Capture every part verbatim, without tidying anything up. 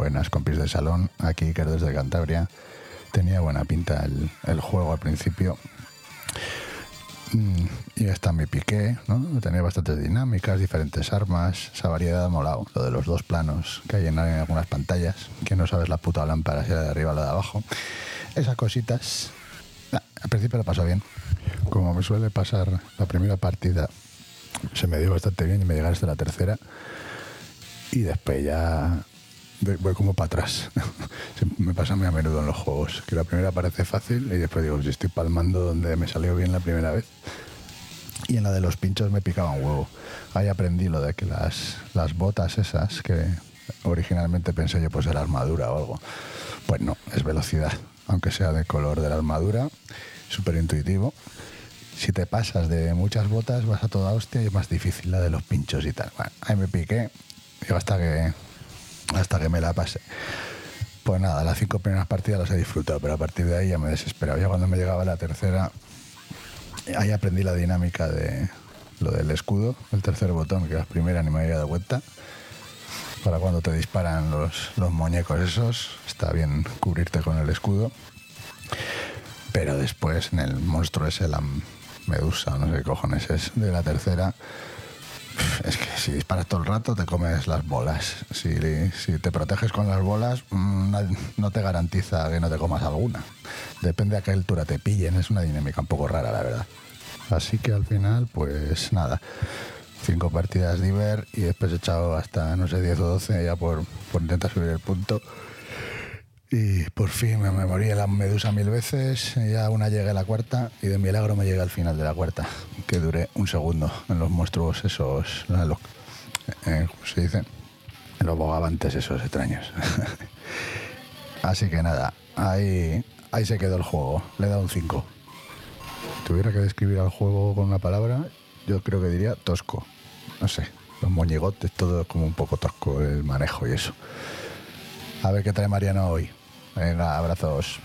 buenas compis de salón, aquí que desde Cantabria. Tenía buena pinta el, el juego al principio. Mm, y hasta me piqué, ¿no? Tenía bastantes dinámicas, diferentes armas, esa variedad ha molado. Lo de los dos planos que hay en, en algunas pantallas, que no sabes la puta lámpara si era de arriba o la de abajo. Esas cositas, nah, al principio lo pasó bien. Como me suele pasar la primera partida, se me dio bastante bien y me llegaste a la tercera. Y después ya voy como para atrás. Me pasa muy a menudo en los juegos, que la primera parece fácil y después digo, si estoy palmando donde me salió bien la primera vez. Y en la de los pinchos me picaba un huevo. Ahí aprendí lo de que las, las botas esas, que originalmente pensé yo pues era armadura o algo, pues no, es velocidad, aunque sea de color de la armadura, súper intuitivo. Si te pasas de muchas botas vas a toda hostia y es más difícil la de los pinchos y tal. Bueno, ahí me piqué y hasta que hasta que me la pasé. Pues nada, las cinco primeras partidas las he disfrutado, pero a partir de ahí ya me he desesperado. Ya cuando me llegaba la tercera, ahí aprendí la dinámica de lo del escudo, el tercer botón, que la primera ni me había dado cuenta. Para cuando te disparan los, los muñecos esos, está bien cubrirte con el escudo. Pero después en el monstruo ese, la medusa, no sé qué cojones es, de la tercera, es que si disparas todo el rato te comes las bolas. Si, si te proteges con las bolas, no te garantiza que no te comas alguna. Depende a qué altura te pillen, es una dinámica un poco rara, la verdad. Así que al final, pues nada, cinco partidas diver y después he echado hasta, no sé, diez o doce ya por, por intentar subir el punto. Y por fin me, me morí en la medusa mil veces, y ya una llegué a la cuarta y de milagro me llegué al final de la cuarta, que duré un segundo en los monstruos esos, los, eh, ¿cómo se dice? En los bogavantes esos extraños. Así que nada, ahí, ahí se quedó el juego, le he dado un cinco. Si tuviera que describir al juego con una palabra, yo creo que diría tosco. No sé, los moñigotes, todo es como un poco tosco, el manejo y eso. A ver qué trae Mariano hoy. Venga, abrazos.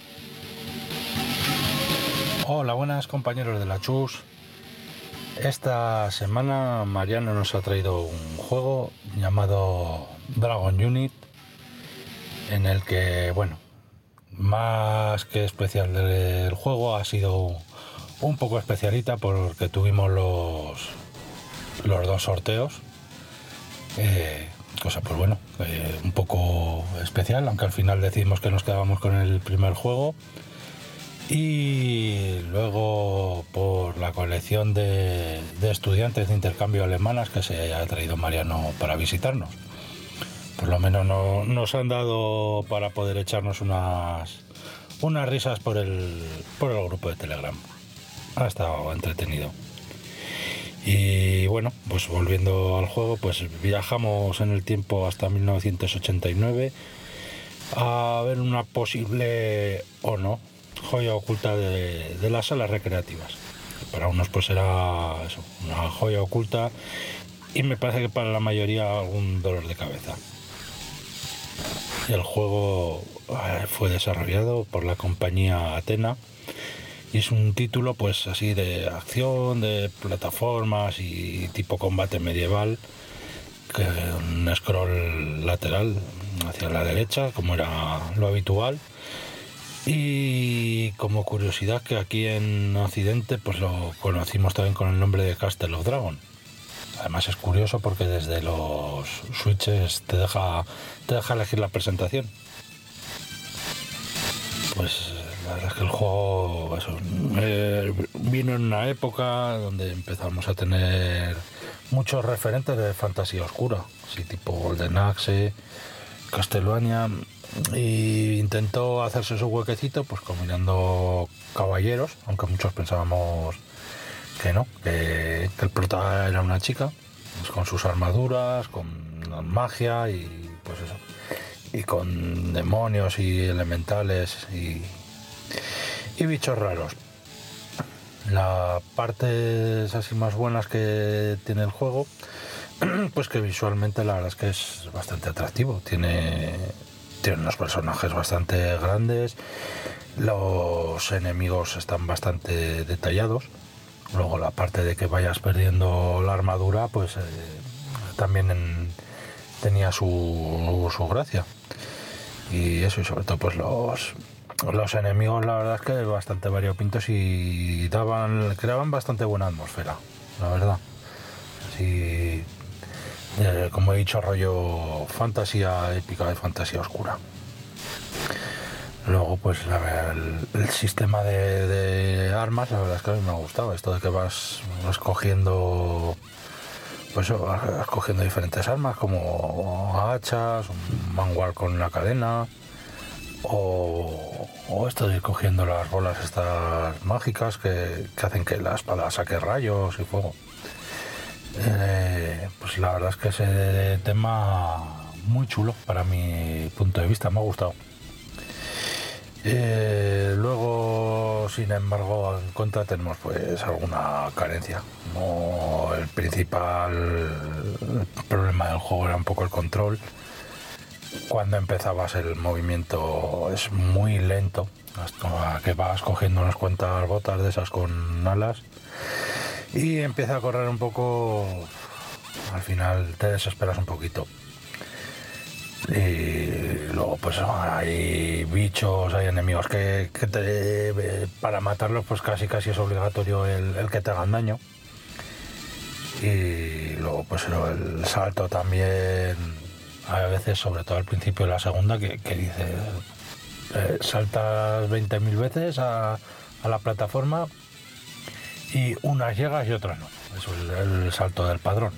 Hola, buenas compañeros de la Chus. Esta semana Mariano nos ha traído un juego llamado Dragon Unit, en el que, bueno, más que especial del juego, ha sido un poco especialita porque tuvimos los, los dos sorteos. Eh, cosa pues bueno, eh, un poco especial, aunque al final decidimos que nos quedábamos con el primer juego. Y luego por la colección de, de estudiantes de intercambio alemanas que se ha traído Mariano para visitarnos. Por lo menos no, nos han dado para poder echarnos unas, unas risas por el, por el grupo de Telegram. Ha estado entretenido. Y bueno, pues volviendo al juego, pues viajamos en el tiempo hasta mil novecientos ochenta y nueve a ver una posible, o no, joya oculta de, de las salas recreativas. Para unos pues era eso, una joya oculta, y me parece que para la mayoría algún dolor de cabeza. El juego fue desarrollado por la compañía Athena y es un título pues así de acción, de plataformas y tipo combate medieval, que un scroll lateral hacia la derecha como era lo habitual. Y como curiosidad, que aquí en Occidente pues lo conocimos también con el nombre de Castle of Dragon. Además es curioso porque desde los switches te deja, te deja elegir la presentación. Pues la verdad es que el juego eso, eh, vino en una época donde empezamos a tener muchos referentes de fantasía oscura, así tipo Golden Axe, Castlevania, y intentó hacerse su huequecito pues combinando caballeros, aunque muchos pensábamos que no, que, que el prota era una chica pues con sus armaduras, con magia y pues eso, y con demonios y elementales y, y bichos raros. La parte así más buenas que tiene el juego, pues que visualmente la verdad es que es bastante atractivo. Tiene, tiene unos personajes bastante grandes, los enemigos están bastante detallados. Luego la parte de que vayas perdiendo la armadura, pues eh, también en, tenía su, su gracia. Y eso, y sobre todo pues los, los enemigos, la verdad es que bastante variopintos y daban, creaban bastante buena atmósfera, la verdad. Así, eh, como he dicho, rollo fantasía épica y fantasía oscura. Luego, pues la, el, el sistema de, de armas, la verdad es que a mí me ha gustado. Esto de que vas escogiendo, pues vas escogiendo diferentes armas, como hachas, un mangual con una cadena, o, o esto de ir cogiendo las bolas estas mágicas que, que hacen que la espada saque rayos y fuego. Eh, pues la verdad es que ese tema muy chulo para mi punto de vista, me ha gustado. Eh, luego, sin embargo, en contra tenemos pues alguna carencia. No, el principal problema del juego era un poco el control. Cuando empezabas el movimiento es muy lento, hasta que vas cogiendo unas cuantas botas de esas con alas y empieza a correr un poco. Al final te desesperas un poquito. Y luego pues hay bichos, hay enemigos que, que te, para matarlos pues casi casi es obligatorio el, el que te hagan daño. Y luego pues el salto también, a veces, sobre todo al principio de la segunda, que, que dices, eh, saltas veinte mil veces a, a la plataforma y unas llegas y otras no. Eso es el, el salto del padrón.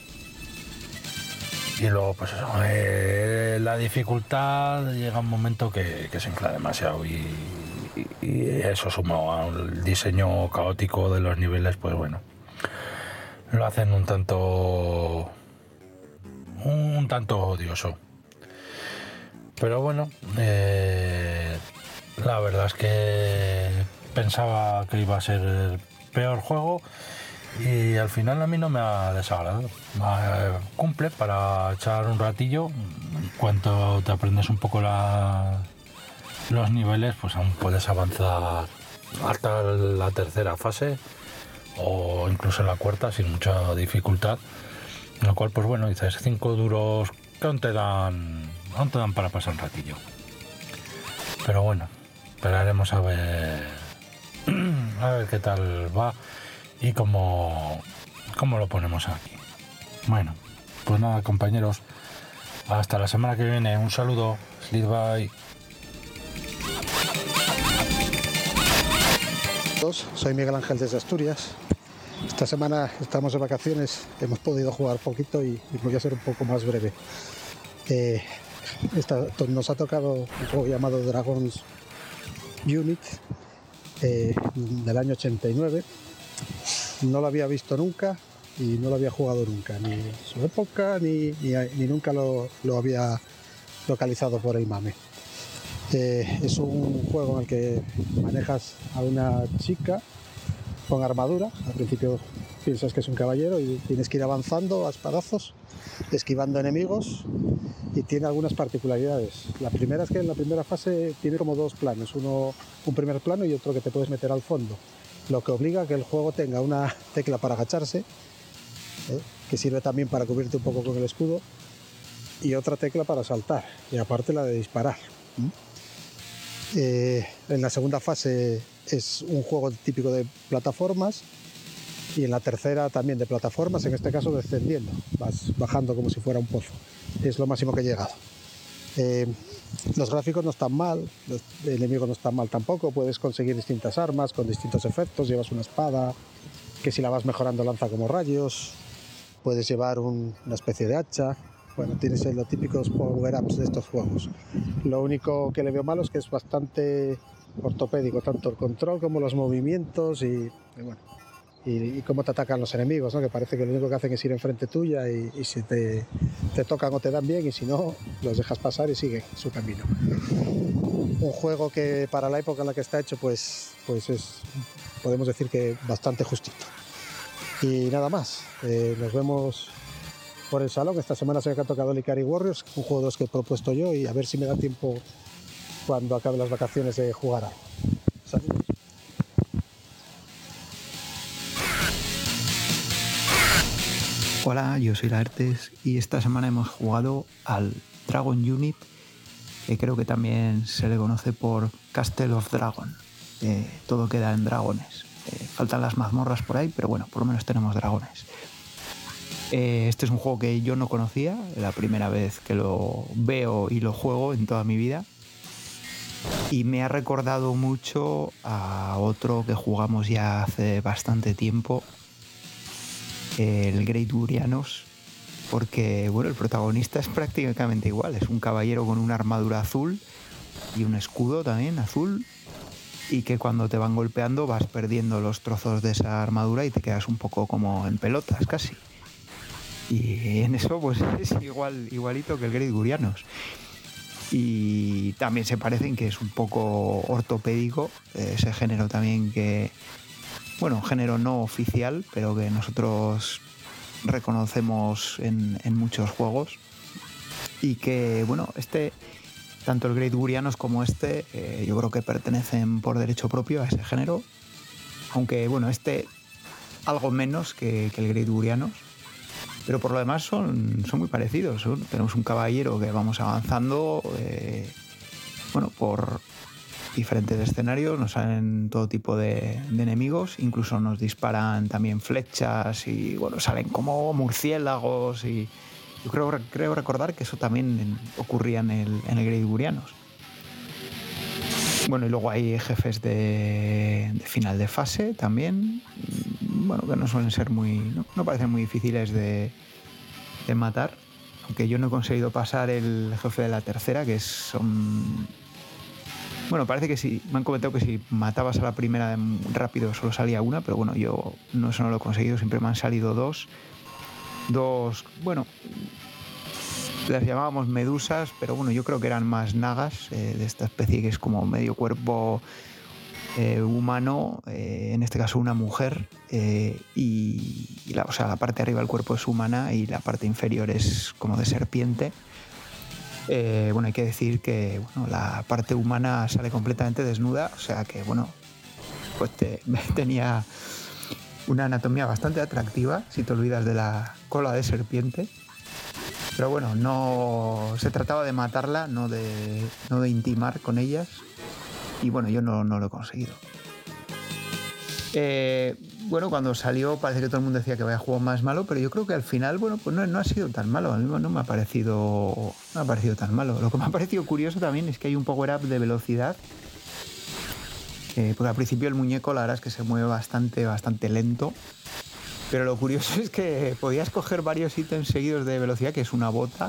Y luego, pues eso, eh, la dificultad llega un momento que, que se infla demasiado y, y, y eso sumado al diseño caótico de los niveles, pues bueno, lo hacen un tanto, un tanto odioso. Pero bueno, eh, la verdad es que pensaba que iba a ser el peor juego. Y al final a mí no me ha desagradado. Eh, cumple para echar un ratillo. En cuanto te aprendes un poco la, los niveles, pues aún puedes avanzar hasta la tercera fase o incluso en la cuarta sin mucha dificultad. En lo cual, pues bueno, dices, cinco duros que aún te dan, aún te dan para pasar un ratillo. Pero bueno, esperaremos a ver, a ver qué tal va. Y cómo, cómo lo ponemos aquí. Bueno, pues nada, compañeros, hasta la semana que viene. Un saludo, Sleep Bye. Soy Miguel Ángel desde Asturias. Esta semana estamos de vacaciones, hemos podido jugar poquito y, y voy a ser un poco más breve. Eh, esta, nos ha tocado un juego llamado Dragon's Unit eh, del año ochenta y nueve. No lo había visto nunca y no lo había jugado nunca, ni en su época ni, ni, ni nunca lo, lo había localizado por el mame. Eh, es un juego en el que manejas a una chica con armadura. Al principio piensas que es un caballero y tienes que ir avanzando a espadazos, esquivando enemigos, y tiene algunas particularidades. La primera es que en la primera fase tiene como dos planos, uno un primer plano y otro que te puedes meter al fondo, lo que obliga a que el juego tenga una tecla para agacharse, ¿eh? que sirve también para cubrirte un poco con el escudo, y otra tecla para saltar, y aparte la de disparar. ¿Mm? Eh, en la segunda fase es un juego típico de plataformas, y en la tercera también de plataformas, en este caso descendiendo, vas bajando como si fuera un pozo. Es lo máximo que he llegado. Eh, los gráficos no están mal, los enemigos no están mal tampoco, puedes conseguir distintas armas con distintos efectos, llevas una espada que si la vas mejorando lanza como rayos, puedes llevar un, una especie de hacha. Bueno, tienes los típicos power-ups de estos juegos. Lo único que le veo malo es que es bastante ortopédico, tanto el control como los movimientos y, y bueno, y, y cómo te atacan los enemigos, ¿no? Que parece que lo único que hacen es ir enfrente tuya y, y si te, te tocan o te dan bien, y si no, los dejas pasar y siguen su camino. Un juego que para la época en la que está hecho, pues, pues es, podemos decir que bastante justito. Y nada más, eh, nos vemos por el salón. Esta semana se me ha tocado el Ikari Warriors, un juego de los que he propuesto yo, y a ver si me da tiempo cuando acabe las vacaciones de jugar algo. Saludos. Hola, yo soy Laertes y esta semana hemos jugado al Dragon Unit, que creo que también se le conoce por Castle of Dragon. Eh, todo queda en dragones. Eh, faltan las mazmorras por ahí, pero bueno, por lo menos tenemos dragones. Eh, este es un juego que yo no conocía, la primera vez que lo veo y lo juego en toda mi vida. Y me ha recordado mucho a otro que jugamos ya hace bastante tiempo, el Great Gurianos, porque bueno, el protagonista es prácticamente igual, es un caballero con una armadura azul y un escudo también azul, y que cuando te van golpeando vas perdiendo los trozos de esa armadura y te quedas un poco como en pelotas casi. Y en eso pues es igual, igualito que el Great Gurianos. Y también se parecen, que es un poco ortopédico, ese género también que, bueno, género no oficial, pero que nosotros reconocemos en, en muchos juegos. Y que, bueno, este, tanto el Great Gurianos como este, eh, yo creo que pertenecen por derecho propio a ese género. Aunque, bueno, este algo menos que, que el Great Gurianos. Pero por lo demás son, son muy parecidos. Son, tenemos un caballero que vamos avanzando, eh, bueno, por diferentes escenarios, nos salen todo tipo de, de enemigos, incluso nos disparan también flechas y bueno, salen como murciélagos, y yo creo, creo recordar que eso también en, ocurría en el, en el Great Gurianos. Bueno, y luego hay jefes de, de final de fase también, bueno, que no suelen ser muy, no, no parecen muy difíciles de, de matar, aunque yo no he conseguido pasar el jefe de la tercera, que es, son... Bueno, parece que sí, me han comentado que si matabas a la primera rápido solo salía una, pero bueno, yo no, eso no lo he conseguido, siempre me han salido dos. Dos, bueno, las llamábamos medusas, pero bueno, yo creo que eran más nagas, eh, de esta especie que es como medio cuerpo eh, humano, eh, en este caso una mujer, eh, y, y la, o sea, la parte de arriba del cuerpo es humana y la parte inferior es como de serpiente. Eh, bueno, hay que decir que bueno, la parte humana sale completamente desnuda, o sea que bueno, pues te, tenía una anatomía bastante atractiva si te olvidas de la cola de serpiente. Pero bueno, no se trataba de matarla, no de, no de intimar con ellas. Y bueno, yo no, no lo he conseguido. Eh, bueno, cuando salió parece que todo el mundo decía que vaya juego más malo, pero yo creo que al final, bueno, pues no, no ha sido tan malo. A mí no me ha parecido, no me ha parecido tan malo. Lo que me ha parecido curioso también es que hay un power-up de velocidad. Eh, porque al principio el muñeco la verdad es que se mueve bastante, bastante lento. Pero lo curioso es que podías coger varios ítems seguidos de velocidad, que es una bota.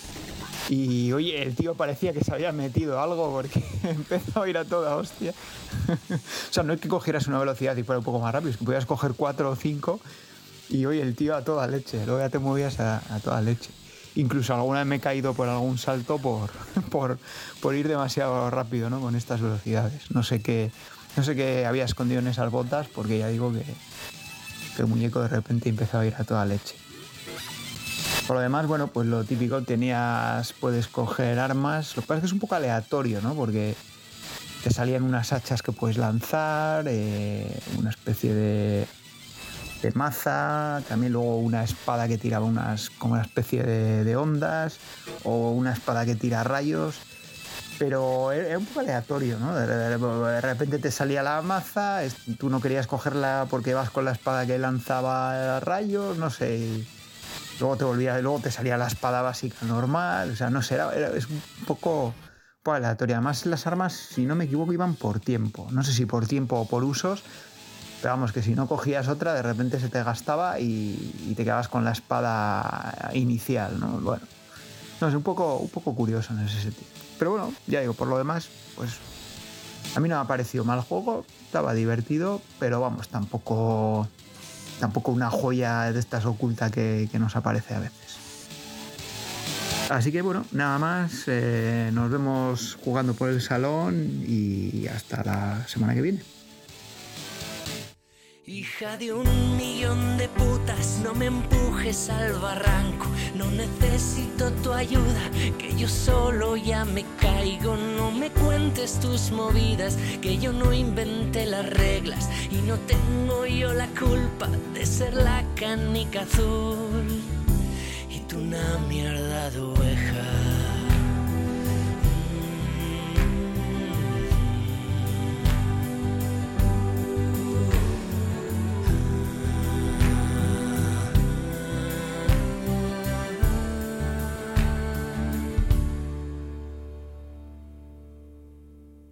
Y oye, el tío parecía que se había metido algo porque empezó a ir a toda hostia. O sea, no es que cogieras una velocidad y fuera un poco más rápido, es que podías coger cuatro o cinco y oye, el tío a toda leche. Luego ya te movías a, a toda leche. Incluso alguna vez me he caído por algún salto por, por, por ir demasiado rápido, ¿no? Con estas velocidades. No sé qué, no sé qué había escondido en esas botas, porque ya digo que... que el muñeco de repente empezó a ir a toda leche. Por lo demás, bueno, pues lo típico, tenías, puedes coger armas, lo que pasa es que es un poco aleatorio, ¿no? Porque te salían unas hachas que puedes lanzar, eh, una especie de, de maza, también luego una espada que tiraba unas, como una especie de, de ondas, o una espada que tira rayos. Pero era un poco aleatorio, ¿no? De, de, de repente te salía la maza, tú no querías cogerla porque vas con la espada que lanzaba rayos, no sé. Y luego te volvía, luego te salía la espada básica normal, o sea, no sé, era, era, es un poco, un poco aleatorio. Además, las armas, si no me equivoco, iban por tiempo. No sé si por tiempo o por usos, pero vamos, que si no cogías otra, de repente se te gastaba y, y te quedabas con la espada inicial, ¿no? Bueno, no sé, un poco, un poco curioso en ese sentido. Pero bueno, ya digo, por lo demás, pues a mí no me ha parecido mal juego, estaba divertido, pero vamos, tampoco, tampoco una joya de estas oculta que, que nos aparece a veces. Así que bueno, nada más, eh, nos vemos jugando por el salón y hasta la semana que viene. Hija de un millón de putas, no me empujes. empujes al barranco. No necesito tu ayuda, que yo solo ya me caigo. No me cuentes tus movidas, que yo no inventé las reglas. Y no tengo yo la culpa de ser la canica azul y tú una mierda de oveja.